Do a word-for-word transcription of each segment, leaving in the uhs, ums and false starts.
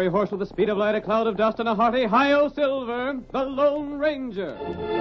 fiery horse with the speed of light, a cloud of dust, and a hearty hi-yo Silver, the Lone Ranger.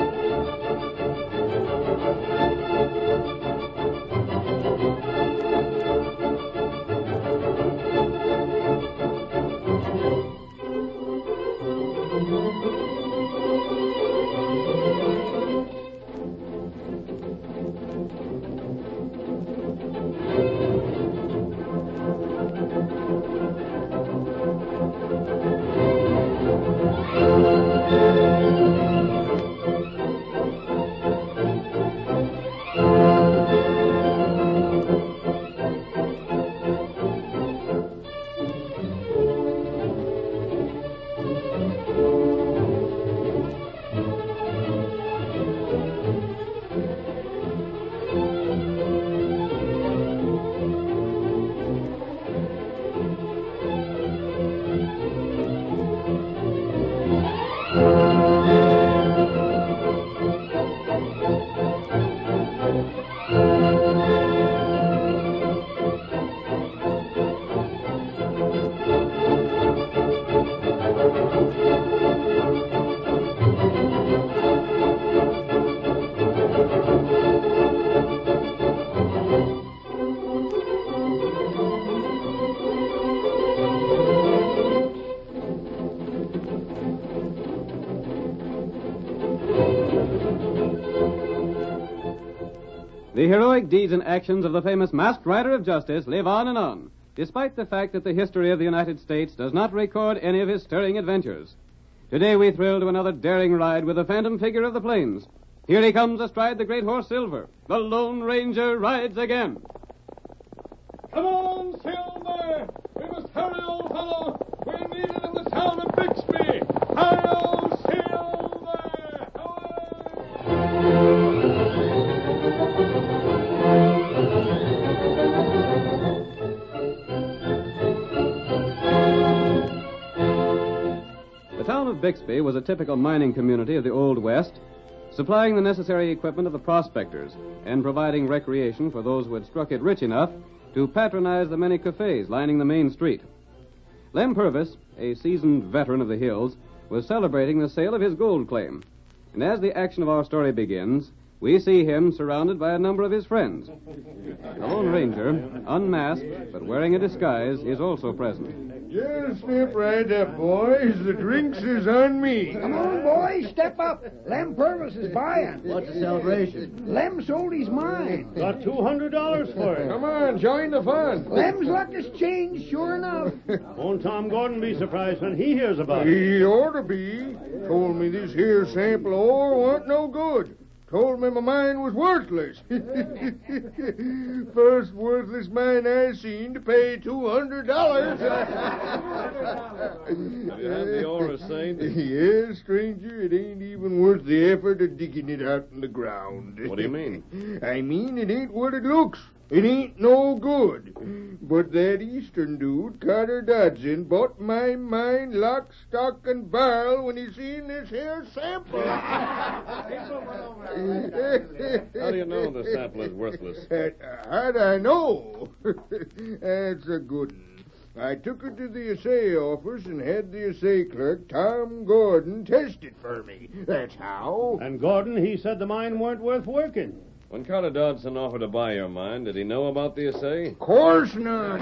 The heroic deeds and actions of the famous Masked Rider of Justice live on and on, despite the fact that the history of the United States does not record any of his stirring adventures. Today we thrill to another daring ride with the phantom figure of the plains. Here he comes astride the great horse Silver. The Lone Ranger rides again. Come on, Silver! We must hurry, old fellow! We're needed in the town of Bixby! Hi-yo, Silver! Away! The town of Bixby was a typical mining community of the Old West, supplying the necessary equipment of the prospectors and providing recreation for those who had struck it rich enough to patronize the many cafes lining the main street. Lem Purvis, a seasoned veteran of the hills, was celebrating the sale of his gold claim. And as the action of our story begins, we see him surrounded by a number of his friends. The Lone Ranger, unmasked but wearing a disguise, is also present. Just step right up, boys. The drinks is on me. Come on, boys, step up. Lem Purvis is buying. What's the celebration? Lem sold his mine. Got two hundred dollars for it. Come on, join the fun. Lem's luck has changed, sure enough. Won't Tom Gordon be surprised when he hears about it? He ought to be. Told me this here sample of ore wasn't no good. Told me my mine was worthless. First worthless mine I seen to pay two hundred dollars. Have you had the ore assayed? Yes, stranger. It ain't even worth the effort of digging it out in the ground. What do you mean? I mean it ain't what it looks. It ain't no good. But that Eastern dude, Carter Dodson, bought my mine lock, stock, and barrel when he seen this here sample. How do you know the sample is worthless? How'd I know? That's a good one. I took it to the assay office and had the assay clerk, Tom Gordon, test it for me. That's how. And Gordon, he said the mine weren't worth working. When Carter Dodson offered to buy your mine, did he know about the assay? Of course not.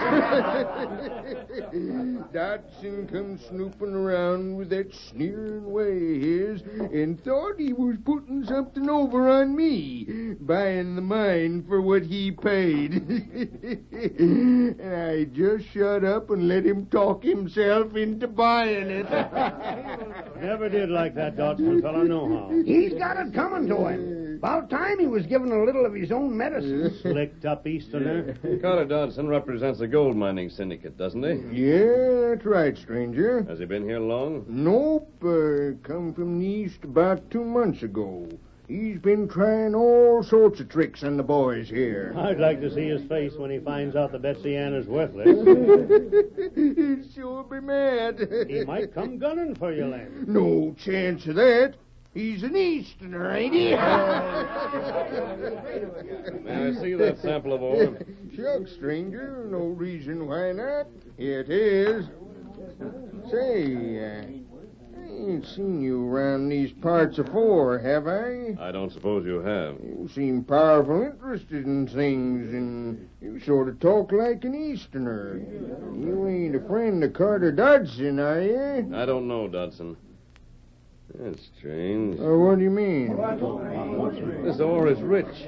Dodson come snooping around with that sneering way of his and thought he was putting something over on me, buying the mine for what he paid. And I just shut up and let him talk himself into buying it. Never did like that Dodson fellow, no how. He's got it coming to him. About time he was given a little of his own medicine. Slicked up Easterner. Carter Dodson represents a gold mining syndicate, doesn't he? Yeah, that's right, stranger. Has he been here long? Nope, uh, come from the east about two months ago. He's been trying all sorts of tricks on the boys here. I'd like to see his face when he finds out that Betsy Ann is worthless. He'd sure be mad. He might come gunning for you, Lem. No chance of that. He's an Easterner, ain't he? May I see that sample of ore? Shucks, stranger. No reason why not. Here it is. Say, uh, I ain't seen you around these parts afore, have I? I don't suppose you have. You seem powerful interested in things, and you sort of talk like an Easterner. You ain't a friend of Carter Dodson, are you? I don't know, Dodson. That's strange. Uh, what do you mean? This ore is rich.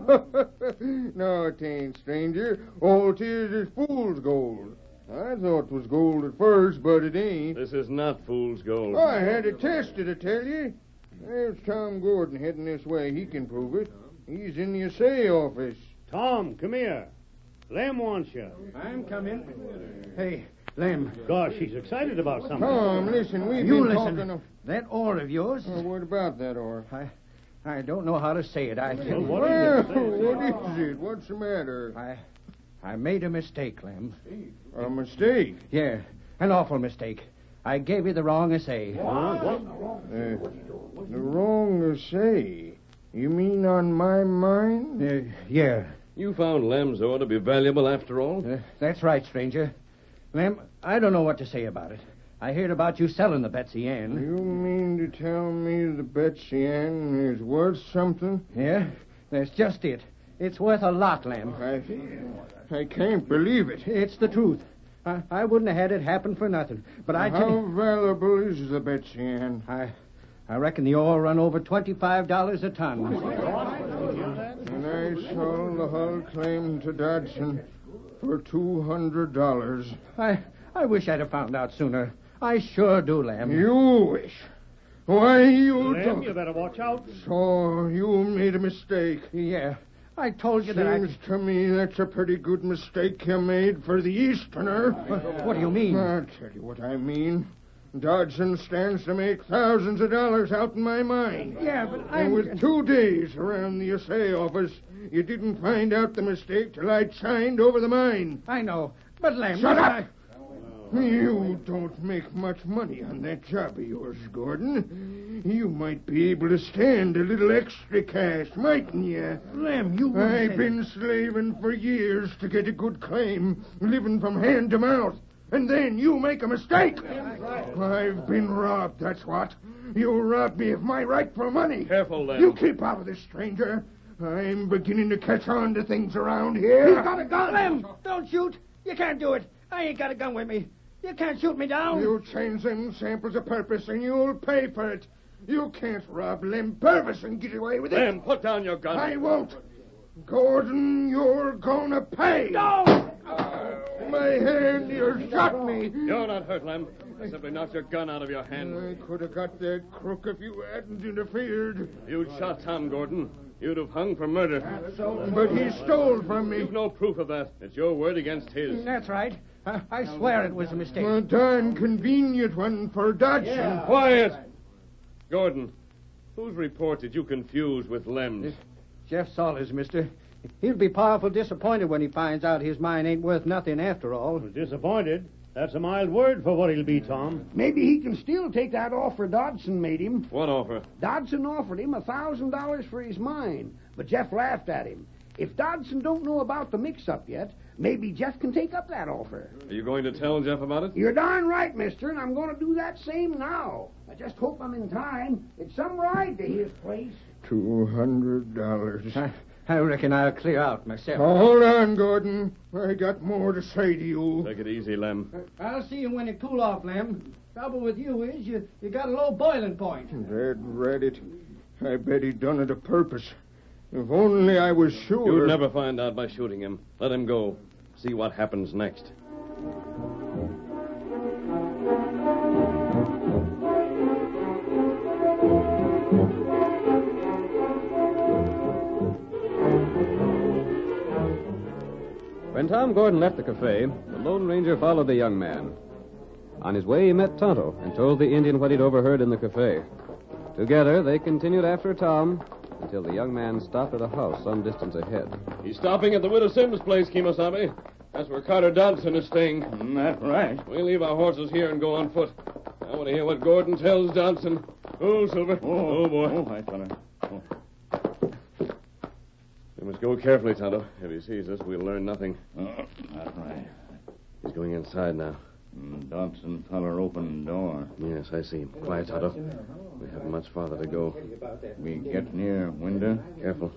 No, it ain't, stranger. All it is is fool's gold. I thought it was gold at first, but it ain't. This is not fool's gold. I had it tested, I tell you. There's Tom Gordon heading this way. He can prove it. He's in the assay office. Tom, come here. Lem wants you. I'm coming. Hey, Lem. Gosh, he's excited about something. Tom, listen, we've You been listen. talking of... That ore of yours, Oh, what about that, or? I, I don't know how to say it. I, Well, what Well, is it? what is it? What's the matter? I, I made a mistake, Lem. A mistake? Yeah, an awful mistake. I gave you the wrong assay. Huh? What? Uh, the wrong assay? You mean on my mine? Uh, yeah, You found Lem's ore to be valuable after all? uh, that's right, stranger. Lem, I don't know what to say about it. I heard about you selling the Betsy Ann. You mean to tell me the Betsy Ann is worth something? Yeah, that's just it. It's worth a lot, Lem. I, I can't believe it. It's the truth. I, I wouldn't have had it happen for nothing. But I tell How you, valuable is the Betsy Ann? I, I reckon the ore run over twenty-five dollars a ton. And I sold the whole claim to Dodson for two hundred dollars. I, I wish I'd have found out sooner. I sure do, Lem. You wish. Why, you Lem, don't. you better watch out. So, you made a mistake. Yeah, I told you that I... Seems to me that's a pretty good mistake you made for the Easterner. What do you mean? I'll tell you what I mean. Dodson stands to make thousands of dollars out in my mine. Yeah, but And I'm... with two days around the assay office, you didn't find out the mistake till I'd signed over the mine. I know. But, Lem... Shut I- up! You don't make much money on that job of yours, Gordon. You might be able to stand a little extra cash, mightn't you? Lem, you... wouldn't I've say- been slaving for years to get a good claim, living from hand to mouth. And then you make a mistake. I've been robbed, that's what. You robbed me of my rightful money. Careful, Lem. You keep out of this, stranger. I'm beginning to catch on to things around here. He's got a gun! Lem, don't shoot. You can't do it. I ain't got a gun with me. You can't shoot me down. You change them samples of purpose, and you'll pay for it. You can't rob Lem Purvis and get away with it. Lem, put down your gun. I won't. Gordon, you're gonna pay. No! My hand, you shot me. You're not hurt, Lem. I simply knocked your gun out of your hand. I could have got that crook if you hadn't interfered. You'd shot Tom Gordon. You'd have hung for murder. But he stole from me. You've no proof of that. It's your word against his. That's right. I, I swear it was a mistake. A darn convenient one for Dodson. Quiet! Gordon, whose report did you confuse with Lem's? Jeff Saunders, mister. He'll be powerful disappointed when he finds out his mine ain't worth nothing after all. Disappointed? That's a mild word for what he'll be, Tom. Maybe he can still take that offer Dodson made him. What offer? Dodson offered him a thousand dollars for his mine, but Jeff laughed at him. If Dodson don't know about the mix-up yet, maybe Jeff can take up that offer. Are you going to tell Jeff about it? You're darn right, mister, and I'm going to do that same now. I just hope I'm in time. It's some ride to his place. Two hundred dollars. I, I reckon I'll clear out myself. Oh, hold on, Gordon. I got more to say to you. Take it easy, Lem. I'll see you when you cool off, Lem. Trouble with you is you, you got a low boiling point. Red Reddit. I bet he done it a purpose. If only I was sure. You'd never find out by shooting him. Let him go. See what happens next. When Tom Gordon left the cafe, the Lone Ranger followed the young man. On his way, he met Tonto and told the Indian what he'd overheard in the cafe. Together, they continued after Tom until the young man stopped at a house some distance ahead. He's stopping at the Widow Sims' place, Kemosabe. That's where Carter Dodson is staying. That's right. We'll leave our horses here and go on foot. I want to hear what Gordon tells Dodson. Oh, Silver. Oh, boy. Oh, hi, fella. Oh. We must go carefully, Tonto. If he sees us, we'll learn nothing. Oh, that's right. He's going inside now. Mm, Dodson feller opened the door. Yes, I see. Quiet, Tonto. We haven't much farther to go. We get near window. Careful.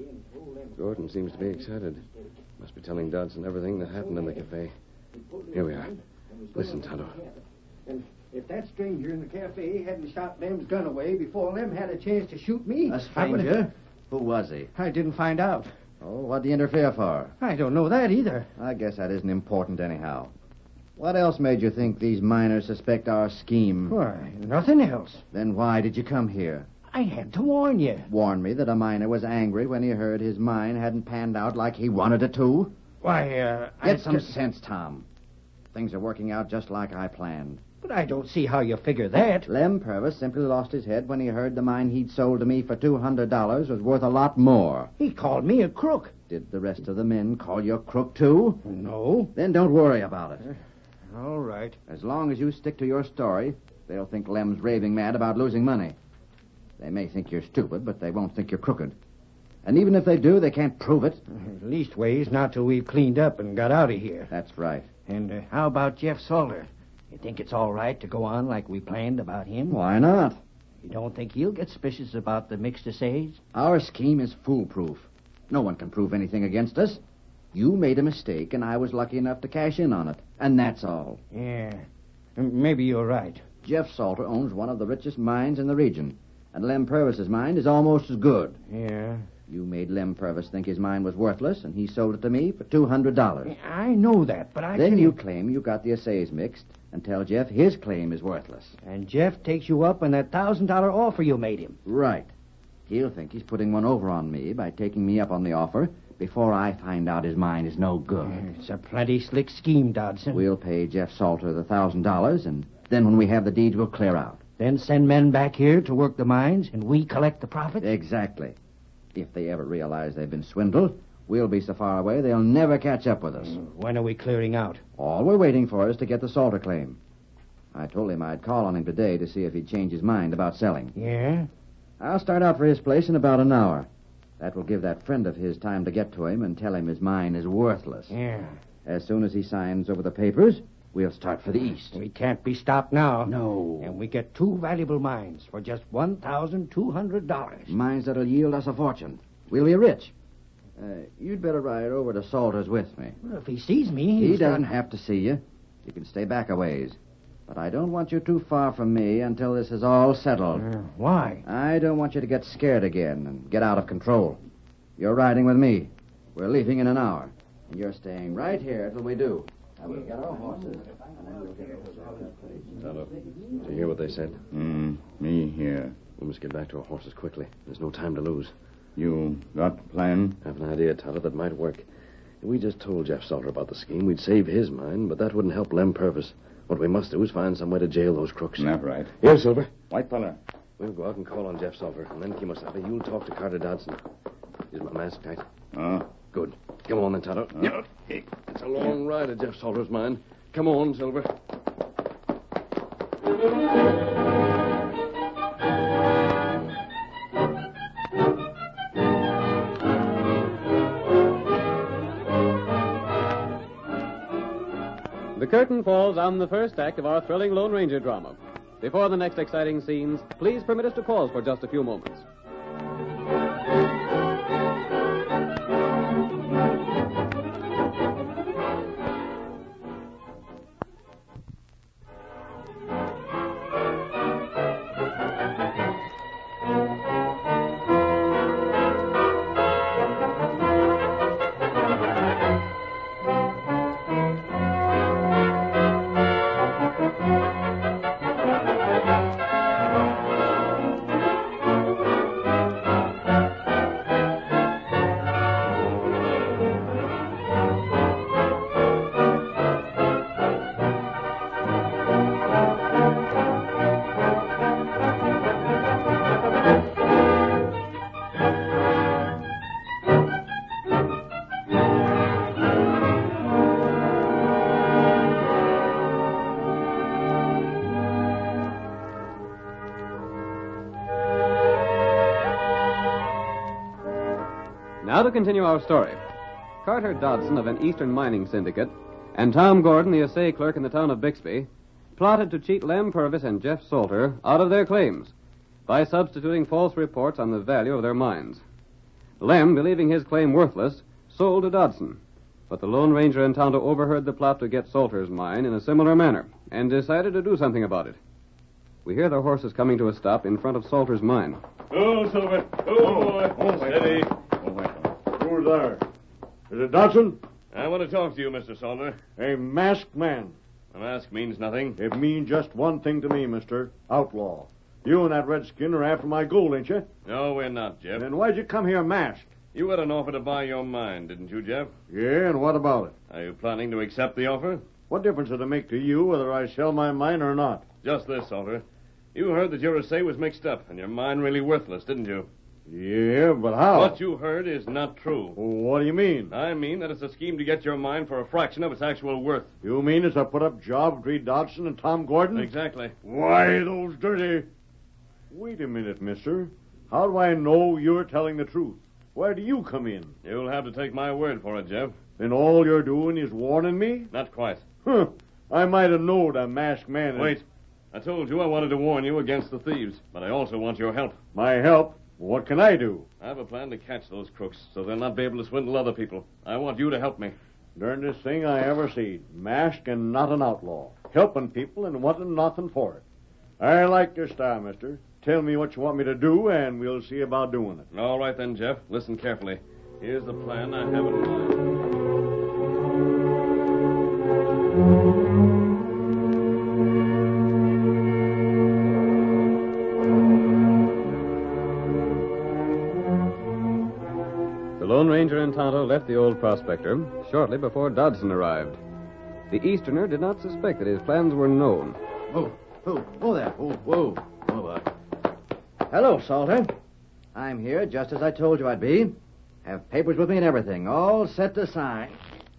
Gordon seems to be excited. Must be telling Dodson everything that happened in the cafe. Here we are. Listen, Tonto. And if that stranger in the cafe hadn't shot Lem's gun away before Lem had a chance to shoot me... A stranger? Who was he? I didn't find out. Oh, what'd he interfere for? I don't know that either. I guess that isn't important anyhow. What else made you think these miners suspect our scheme? Why, nothing else. Then why did you come here? I had to warn you. Warn me that a miner was angry when he heard his mine hadn't panned out like he wanted it to? Why, uh... Get I some just... sense, Tom. Things are working out just like I planned. But I don't see how you figure that. Lem Purvis simply lost his head when he heard the mine he'd sold to me for two hundred dollars was worth a lot more. He called me a crook. Did the rest of the men call you a crook, too? No. Then don't worry about it. All right. As long as you stick to your story, they'll think Lem's raving mad about losing money. They may think you're stupid, but they won't think you're crooked. And even if they do, they can't prove it. Leastways, not till we've cleaned up and got out of here. That's right. And uh, how about Jeff Salter? You think it's all right to go on like we planned about him? Why not? You don't think he'll get suspicious about the mixed essays? Our scheme is foolproof. No one can prove anything against us. You made a mistake, and I was lucky enough to cash in on it. And that's all. Yeah. Maybe you're right. Jeff Salter owns one of the richest mines in the region. And Lem Purvis's mine is almost as good. Yeah. You made Lem Purvis think his mine was worthless, and he sold it to me for two hundred dollars. I know that, but I... Then can... you claim you got the assays mixed and tell Jeff his claim is worthless. And Jeff takes you up on that one thousand dollars offer you made him. Right. He'll think he's putting one over on me by taking me up on the offer before I find out his mine is no good. It's a plenty slick scheme, Dodson. We'll pay Jeff Salter the one thousand dollars, and then when we have the deeds, we'll clear out. Then send men back here to work the mines, and we collect the profit? Exactly. If they ever realize they've been swindled, we'll be so far away they'll never catch up with us. When are we clearing out? All we're waiting for is to get the Salter claim. I told him I'd call on him today to see if he'd change his mind about selling. Yeah? I'll start out for his place in about an hour. That will give that friend of his time to get to him and tell him his mine is worthless. Yeah. As soon as he signs over the papers, we'll start for the east. We can't be stopped now. No. And we get two valuable mines for just one thousand two hundred dollars. Mines that'll yield us a fortune. We'll be rich. Uh, you'd better ride over to Salter's with me. Well, if he sees me, He he's doesn't got... have to see you. You can stay back a ways. But I don't want you too far from me until this is all settled. Uh, why? I don't want you to get scared again and get out of control. You're riding with me. We're leaving in an hour. And you're staying right here till we do. Now we'll get our horses, and then we'll get over to that place. Tonto, did you hear what they said? Hmm, me here. We must get back to our horses quickly. There's no time to lose. You got plan? I have an idea, Tonto, that might work. If we just told Jeff Salter about the scheme, we'd save his mine, but that wouldn't help Lem Purvis. What we must do is find some way to jail those crooks. That's right. Here, Silver. White feller. We'll go out and call on Jeff Salter, and then, Kimosabe, you'll talk to Carter Dodson. Is my mask tight? Oh. Good. Come on then, Tonto. Uh, Yep. Hey, it's a long ride to Jeff Salter's mine. Come on, Silver. The curtain falls on the first act of our thrilling Lone Ranger drama. Before the next exciting scenes, please permit us to pause for just a few moments. Now to continue our story. Carter Dodson of an Eastern mining syndicate and Tom Gordon, the assay clerk in the town of Bixby, plotted to cheat Lem Purvis and Jeff Salter out of their claims by substituting false reports on the value of their mines. Lem, believing his claim worthless, sold to Dodson. But the Lone Ranger and Tonto overheard the plot to get Salter's mine in a similar manner and decided to do something about it. We hear their horses coming to a stop in front of Salter's mine. Oh, Silver. Oh, boy. Oh, Steady. Who's there? Is it Dodson? I want to talk to you, Mister Salter. A masked man. A mask means nothing. It means just one thing to me, mister. Outlaw. You and that redskin are after my gold, ain't you? No, we're not, Jeff. Then why'd you come here masked? You had an offer to buy your mine, didn't you, Jeff? Yeah, and what about it? Are you planning to accept the offer? What difference does it make to you whether I sell my mine or not? Just this, Salter. You heard that your estate was mixed up and your mine really worthless, didn't you? Yeah, but how? What you heard is not true. What do you mean? I mean that it's a scheme to get your mine for a fraction of its actual worth. You mean it's a put-up job between Dodson and Tom Gordon? Exactly. Why, those dirty... Wait a minute, mister. How do I know you're telling the truth? Where do you come in? You'll have to take my word for it, Jeff. Then all you're doing is warning me? Not quite. Huh. I might have known a masked man... is- Wait. I told you I wanted to warn you against the thieves, but I also want your help. My help? What can I do? I have a plan to catch those crooks so they'll not be able to swindle other people. I want you to help me. Darndest thing I ever seen. Masked and not an outlaw. Helping people and wanting nothing for it. I like your style, mister. Tell me what you want me to do, and we'll see about doing it. All right then, Jeff. Listen carefully. Here's the plan I have in mind. The Lone Ranger and Tonto left the old prospector shortly before Dodson arrived. The Easterner did not suspect that his plans were known. Whoa, whoa, whoa there. Whoa, whoa. Whoa, uh. Hello, Salter. I'm here just as I told you I'd be. Have papers with me and everything, all set to sign.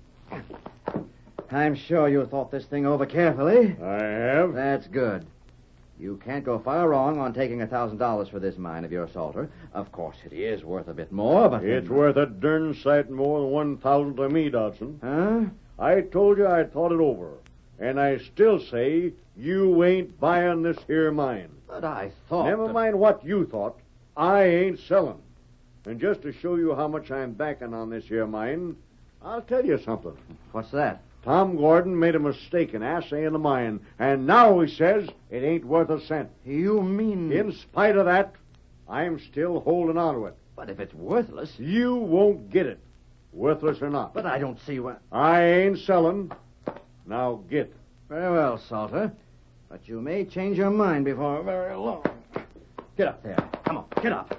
I'm sure you thought this thing over carefully. I have. That's good. You can't go far wrong on taking a thousand dollars for this mine of yours, Salter. Of course, it is worth a bit more, but... It's worth a darn sight more than one thousand to me, Dodson. Huh? I told you I'd thought it over. And I still say you ain't buying this here mine. But I thought... Never that- mind what you thought. I ain't selling. And just to show you how much I'm backing on this here mine, I'll tell you something. What's that? Tom Gordon made a mistake in assaying the mine, and now he says it ain't worth a cent. You mean... In spite of that, I'm still holding on to it. But if it's worthless... You won't get it, worthless or not. But I don't see what... I ain't selling. Now get. Very well, Salter. But you may change your mind before very long. Get up there. Come on, get up.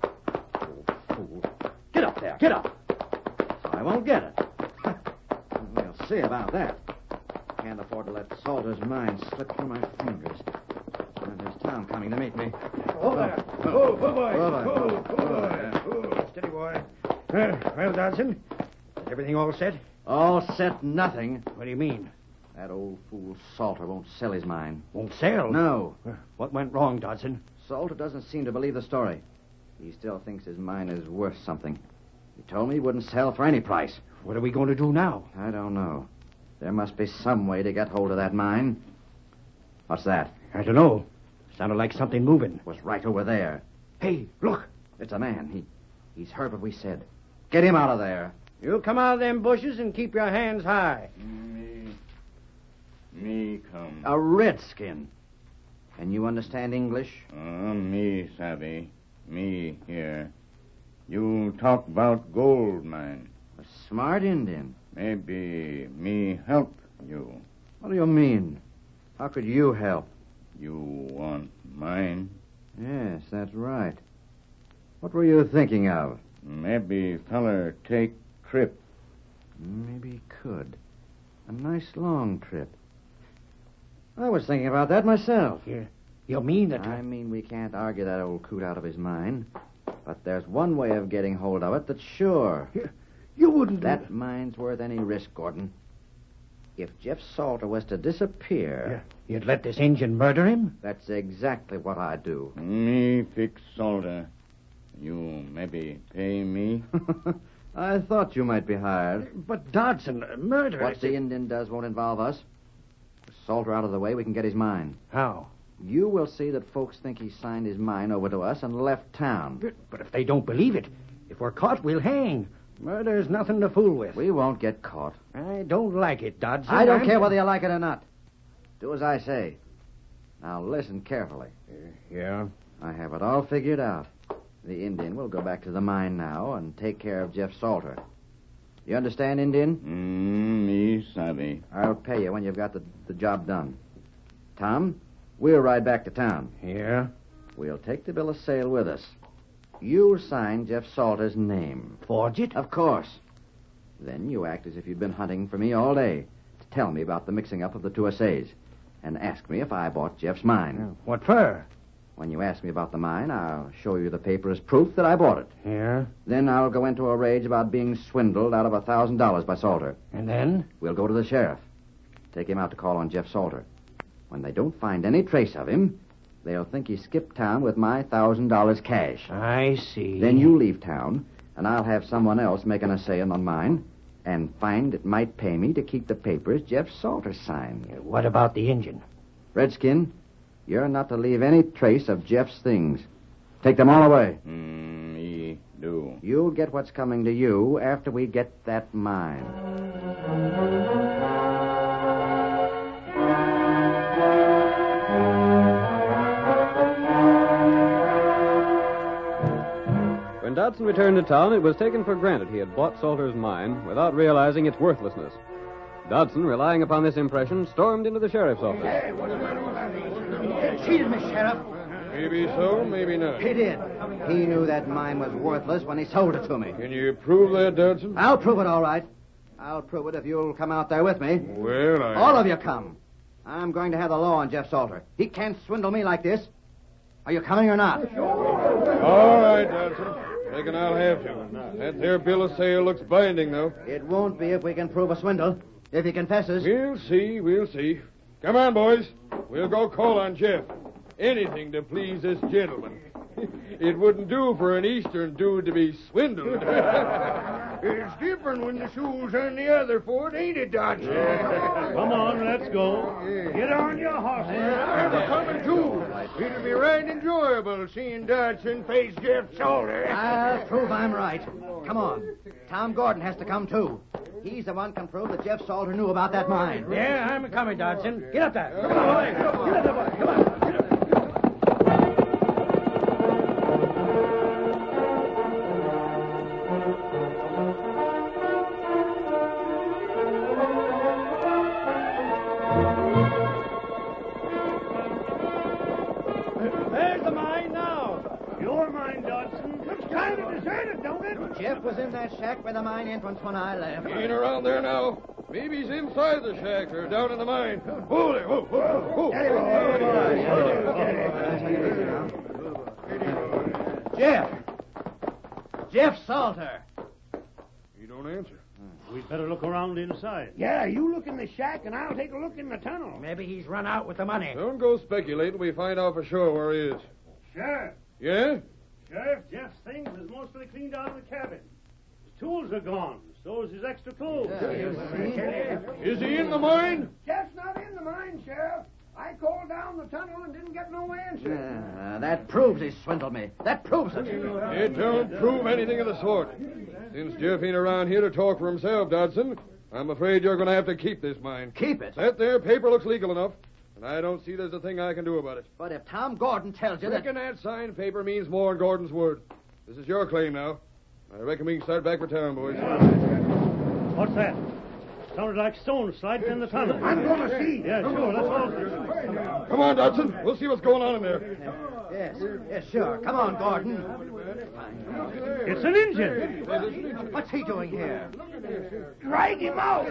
Oh, fool. Get up there, get up. So I won't get it. We'll see about that. Can't afford to let Salter's mine slip through my fingers. And there's Tom coming to meet me. Oh, there. Oh, oh, boy. Oh, boy. Oh, oh, boy. Oh, steady, boy. Uh, well, Dodson, is everything all set? All set nothing. What do you mean? That old fool Salter won't sell his mine. Won't sell? No. Uh, What went wrong, Dodson? Salter doesn't seem to believe the story. He still thinks his mine is worth something. He told me he wouldn't sell for any price. What are we going to do now? I don't know. There must be some way to get hold of that mine. What's that? I don't know. Sounded like something moving. It was right over there. Hey, look. It's a man. He, he's heard what we said. Get him out of there. You come out of them bushes and keep your hands high. Me. Me come. A redskin. Can you understand English? Uh, me savvy. Me here. You talk about gold mine. A smart Indian. Maybe me help you. What do you mean? How could you help? You want mine? Yes, that's right. What were you thinking of? Maybe feller take trip. Maybe he could. A nice long trip. I was thinking about that myself. You, you mean that... I mean, we can't argue that old coot out of his mind. But there's one way of getting hold of it that's sure. You, you wouldn't do That mine's worth any risk, Gordon. If Jeff Salter was to disappear... You, you'd let this Injun murder him? That's exactly what I'd do. Me fix solder. You maybe pay me? I thought you might be hired. But Dodson, uh, murder... What is the it- Indian does won't involve us. Salter out of the way, we can get his mine. How? You will see that folks think he signed his mine over to us and left town. But, but if they don't believe it, if we're caught, we'll hang. Murder's nothing to fool with. We won't get caught. I don't like it, Dodson. I don't I'm- care whether you like it or not. Do as I say. Now listen carefully. Yeah? I have it all figured out. The Indian will go back to the mine now and take care of Jeff Salter. You understand, Indian? Mm, me savvy. I'll pay you when you've got the, the job done. Tom, we'll ride back to town. Yeah? We'll take the bill of sale with us. You'll sign Jeff Salter's name. Forge it? Of course. Then you act as if you'd been hunting for me all day to tell me about the mixing up of the two essays and ask me if I bought Jeff's mine. What for? When you ask me about the mine, I'll show you the paper as proof that I bought it. Yeah? Then I'll go into a rage about being swindled out of a thousand dollars by Salter. And then? We'll go to the sheriff. Take him out to call on Jeff Salter. When they don't find any trace of him, they'll think he skipped town with my thousand dollars cash. I see. Then you leave town, and I'll have someone else make an essay on mine and find it might pay me to keep the papers Jeff Salter signed. What about the engine? Redskin, you're not to leave any trace of Jeff's things. Take them all away. Mm, me do. You'll get what's coming to you after we get that mine. When Dodson returned to town, it was taken for granted he had bought Salter's mine without realizing its worthlessness. Dodson, relying upon this impression, stormed into the sheriff's office. Cheated me, Sheriff. Maybe so, maybe not. He did. He knew that mine was worthless when he sold it to me. Can you prove that, Dodson? I'll prove it, all right. I'll prove it if you'll come out there with me. Well, I... All of you come. I'm going to have the law on Jeff Salter. He can't swindle me like this. Are you coming or not? All right, Dodson. Reckon I'll have to. That there bill of sale looks binding, though. It won't be if we can prove a swindle. If he confesses. We'll see, we'll see. Come on, boys. We'll go call on Jeff. Anything to please this gentleman. It wouldn't do for an Eastern dude to be swindled. It's different when the shoe's on the other foot, ain't it, Dodson? Come on, let's go. Get on your horses. I'm a coming too. It'll be right enjoyable seeing Dodson face Jeff Salter. I'll prove I'm right. Come on. Tom Gordon has to come, too. He's the one can prove that Jeff Salter knew about that mine. Yeah, I'm coming, Dodson. Get up there. Come on, boy. Get up there, boy. Come on. There's the mine now. Your mine, Dodson. Looks kind of deserted, don't it? Jeff was in that shack by the mine entrance when I left. He ain't around there now. Maybe he's inside the shack or down in the mine. Hold it. Whoa, whoa, whoa. Jeff! Jeff Salter! He don't answer. We'd better look around inside. Yeah, you look in the shack, and I'll take a look in the tunnel. Maybe he's run out with the money. Don't go speculating. We find out for sure where he is. Sheriff. Yeah? Sheriff, Jeff's things is mostly cleaned out of the cabin. His tools are gone. So is his extra clothes. Is he in the mine? Jeff's not in the mine, Sheriff. I called down the tunnel and didn't get no answer. Uh, that proves he swindled me. That proves it. It don't prove anything of the sort. Since Jeff ain't around here to talk for himself, Dodson, I'm afraid you're going to have to keep this mine. Keep it. That there paper looks legal enough, and I don't see there's a thing I can do about it. But if Tom Gordon tells you that... Reckon that signed paper means more than Gordon's word. This is your claim now. I reckon we can start back for town, boys. What's that? Sounded like stones sliding in the tunnel. I'm going to see. Yeah, sure. Let's all... Come on, Dodson. We'll see what's going on in there. Yes, yes, sure. Come on, Gordon. It's an engine. What's he doing here? Drag him out.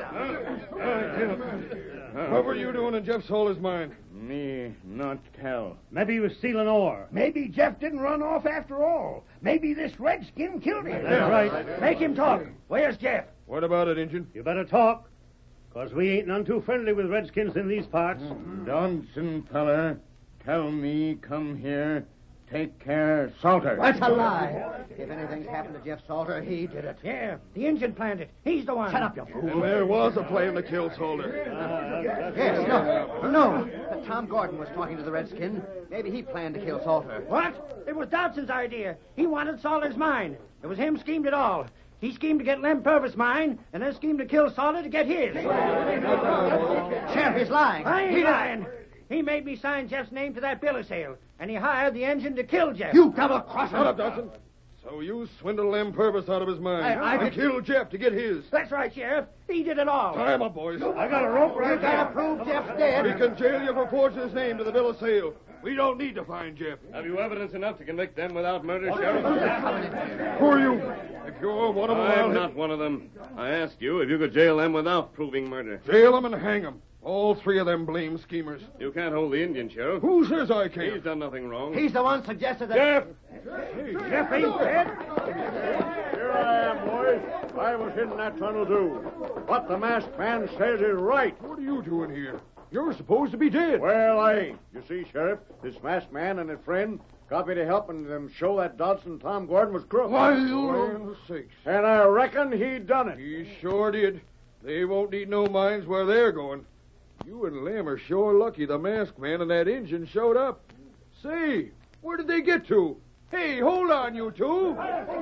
What were you doing in Jeff Salter's mine? Me not tell. Maybe he was stealing ore. Maybe Jeff didn't run off after all. Maybe this redskin killed him. That's right. Make him talk. Where's Jeff? What about it, Injun? You better talk, because we ain't none too friendly with redskins in these parts. Dodson, feller, tell me, come here. take care of Salter. That's a lie. If anything's happened to Jeff Salter, he did it. Yeah, the Injun planned it. He's the one. Shut up, you fool. And there was a plan to kill Salter. Yes, no, no. But Tom Gordon was talking to the redskin. Maybe he planned to kill Salter. What? It was Dodson's idea. He wanted Salter's mine. It was him schemed it all. He schemed to get Lem Purvis mine, and then schemed to kill Salter to get his. Sheriff, he's lying. I ain't He lying. He made me sign Jeff's name to that bill of sale, and he hired the engine to kill Jeff. You double-crosser. Shut up, Dodson. So you swindled Lem Purvis out of his mind. I- I and did- killed Jeff to get his. That's right, Sheriff. He did it all. Tie him up, boys. I got a rope right there. You gotta prove Jeff's dead. We can jail you for forging his name to the bill of sale. We don't need to find Jeff. Have you evidence enough to convict them without murder, Sheriff? Who are you? If you're one of them, I'll I'm not one of them. I asked you if you could jail them without proving murder. jail them and hang them. All three of them blame schemers. You can't hold the Indian, Sheriff. Who says I He's can't? done nothing wrong. He's the one suggested that... Jeff! Jeff ain't dead. Here I am, boys. I was in that tunnel, too. What the masked man says is right. What are you doing here? You're supposed to be dead. Well, I ain't. You see, Sheriff, this masked man and his friend got me to helping them show that Dodson Tom Gordon was crook. Why, you sakes. And I reckon he done it. He sure did. They won't need no mines where they're going. You and Lem are sure lucky the masked man and that engine showed up. Say, where did they get to? Hey, hold on, you two.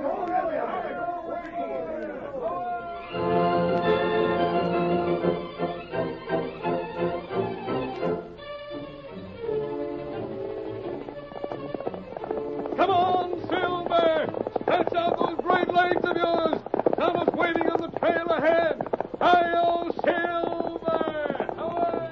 Come on, Silver! Stretch out those great legs of yours! Thomas waiting on the trail ahead! Hi-yo, Silver! Away!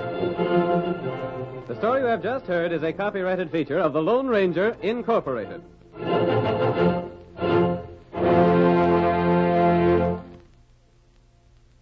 The story you have just heard is a copyrighted feature of the Lone Ranger, Incorporated.